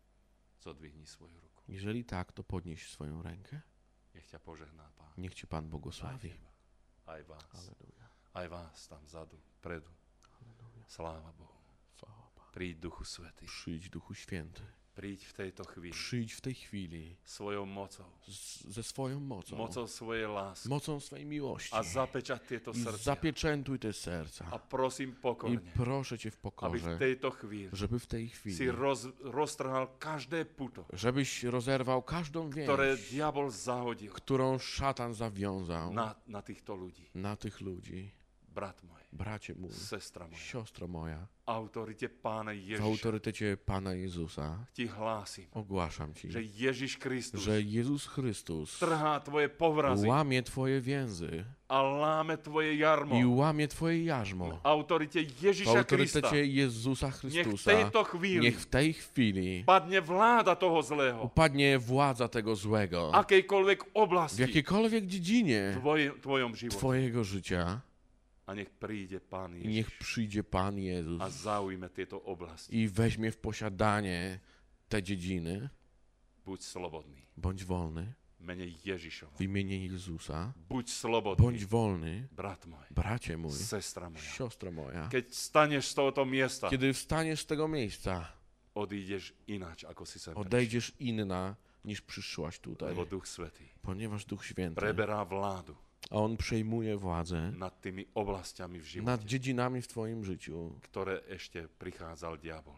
S1: Zodvihni svoju ruku.
S2: Jeżeli tak, to podnieś swoją rękę.
S1: Nech ťa požehná Pán.
S2: Niech Cię Pan
S1: Aj
S2: błogosławi.
S1: teba, aj vás.
S2: Halleluja.
S1: Aj vás tam vzadu, predu.
S2: Halleluja.
S1: Sláva Bohu.
S2: Chwała Panu.
S1: Príď Duchu Svätý.
S2: Przyjdź Duchu Święty.
S1: Príď v tejto chvíli
S2: Przyjdź w tej chwili
S1: svojou mocou.
S2: ze swoją mocą.
S1: Mocou svojej lásky.
S2: Mocą swojej miłości.
S1: A zapečať tieto
S2: I
S1: srdcia.
S2: zapieczętuj te serca.
S1: A prosím
S2: I
S1: pokorne,
S2: proszę Cię w
S1: aby v
S2: pokorze,
S1: tejto chvíli
S2: żeby w tej
S1: si
S2: chwili,
S1: roztrhal každé puto,
S2: żebyś rozerwał każdą
S1: ktoré
S2: więź,
S1: diabol zahodil
S2: którą szatan zawiązał
S1: na týchto ľudí.
S2: na tych ludzi.
S1: Brat môj,
S2: Bracie mój,
S1: sestra moja,
S2: siostro moja,
S1: v autorite Pána
S2: w
S1: Ježiša
S2: autorytecie Pana Jezusa
S1: ti hlásim,
S2: ogłaszam Ci,
S1: že Ježiš Kristus
S2: że Jezus Chrystus
S1: trhá tvoje povrazy
S2: łamie Twoje więzy
S1: a láme tvoje
S2: i
S1: jarmo.
S2: łamie Twoje jarzmo.
S1: V autorite
S2: W
S1: Ježiša Krista
S2: autorytecie Jezusa
S1: nech v
S2: Chrystusa
S1: tejto chvíli
S2: niech w tej chwili
S1: padne vláda toho zlého.
S2: upadnie władza tego złego
S1: Akejkoľvek
S2: w
S1: oblasti
S2: jakiejkolwiek dziedzinie
S1: v tvojom živote.
S2: Twojego życia
S1: A nech príde Pán
S2: i niech
S1: Ježiš
S2: przyjdzie Pan Jezus
S1: a zaujme tieto oblasti.
S2: i weźmie w posiadanie te dziedziny.
S1: Buď slobodný.
S2: Bądź wolny
S1: V mene Ježišovo.
S2: w imieniu Jezusa.
S1: Buď slobodný,
S2: Bądź wolny,
S1: brat môj,
S2: bracie mój,
S1: sestra moja.
S2: siostro moja.
S1: Keď staneš z tohoto miesta,
S2: Kiedy wstaniesz z tego miejsca,
S1: odídeš ináč, ako si sem prišiel.
S2: odejdziesz inna niż przyszłaś tutaj,
S1: Lebo Duch Svätý
S2: ponieważ Duch Święty,
S1: preberá vládu
S2: a On przejmuje władzę
S1: nad tými oblastiami v
S2: nad
S1: živote,
S2: dziedzinami w Twoim życiu,
S1: ktoré ešte prichádzal diabol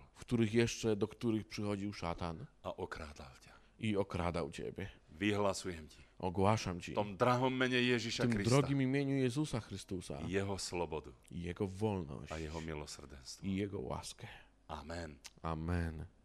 S2: do których przychodził szatan
S1: a okrádal ťa.
S2: i okradał Ciebie.
S1: Vyhlasujem ti
S2: Ogłaszam Ci
S1: v tom drahom mene Ježiša
S2: w tym
S1: Krista
S2: drogim imieniu Jezusa Chrystusa
S1: jeho slobodu
S2: i Jego wolność
S1: a jeho milosrdenstvo.
S2: i Jego łaskę.
S1: Amen.
S2: Amen.